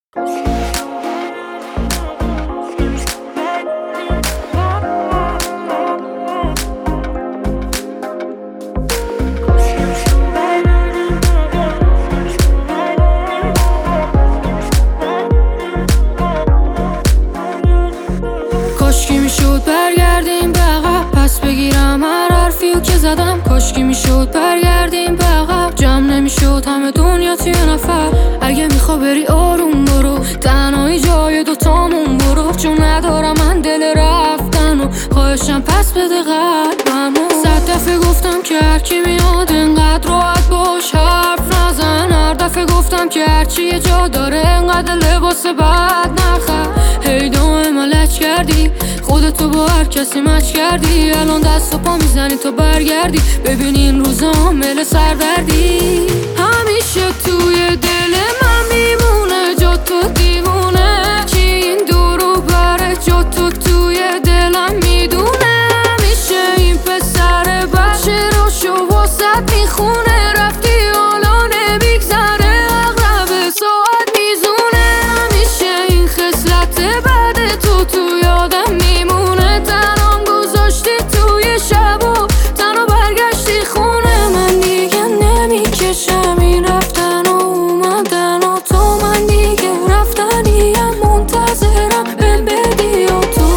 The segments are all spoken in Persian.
کاشکی میشد برگردیم به عقب، پس بگیرم هر حرفیو که زدم. کاشکی میشد برگردیم به عقب، جمع نمیشد همه دنیا توی نفر. اگه میخوا بری آروم برو، تنهایی جای دوتامون برو، چون ندارم من دل رفتن و خواهشم پس بده قلبمو. 100 دفعه گفتم که هرکی میاد انقدر راحت باش حرف نزن. هر دفعه گفتم که هرچی یه جا داره انقدر لباس بد نخر. هی دائما لچ کردی، خودتو با هر کسی مچ کردی. الان دست و پا میزنی تا برگردی، ببین این روزا عامل سردردی. همیشه توی دل من میمونه جا تو دیوونه، کی این دورو بره جا تو توی دلم میدونه. همیشه این پسر بچه رو شو واسد میخونه، رفتی حالا نمیگذره اغرب ساعت میزونه. همیشه این خصلت بعد تو یادم میمونه، تنام گذاشتی توی شب و تنها برگشتی خونه. من دیگه نمیکشم این رفتن و اومدن و تو، من دیگه رفتنیم منتظرم بهم بدی و تو.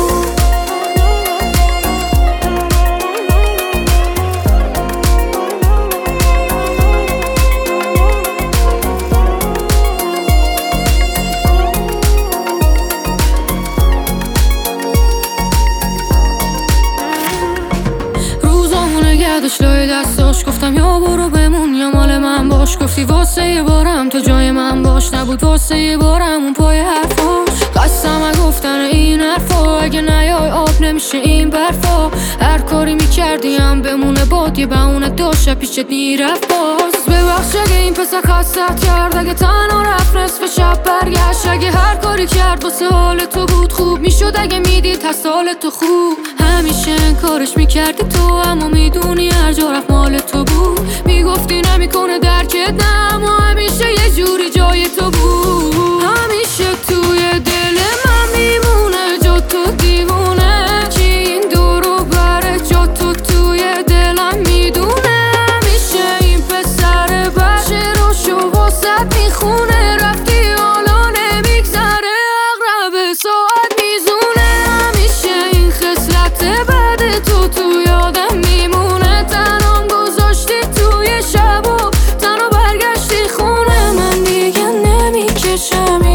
گردش لای دستاش، گفتم یا برو بمون یا مال من باش. گفتی واسه یه بارم تو جای من باش، نبود واسه یه بارم اون پای حرفاش. قسم گفتن این حرفا، اگه نیای آب نمیشه این برفا. هر کاری میکردی هم بمونه باد، یه بهونه داشت پیشت میرفت باز. ببخش اگه این پسر خستت کرد، اگه تنها رفت نصف شب برگشت. اگه هر کاری کرد واسه حال تو بود خوب میشد، اگه میدید هست حال تو خوب. همیشه کارش میکردی تو، اما میدونی هر جا رفت مال تو بود. میگفتی نمیکنه درکت نه، اما همیشه یه جوری جای تو بود. همیشه توی دل من میمونه جا تو دیوونه، کی این دورو بره جا تو توی دلم میدونه. همیشه این پسر بچه رو شو واسد میخونه، رفتی حالا نمیگذره اغرب ساعت میزونه. همیشه این خصلت بعد تو یادم میمونه، تنام گذاشتی توی شب و تنها برگشتی خونه. من دیگه نمیکشم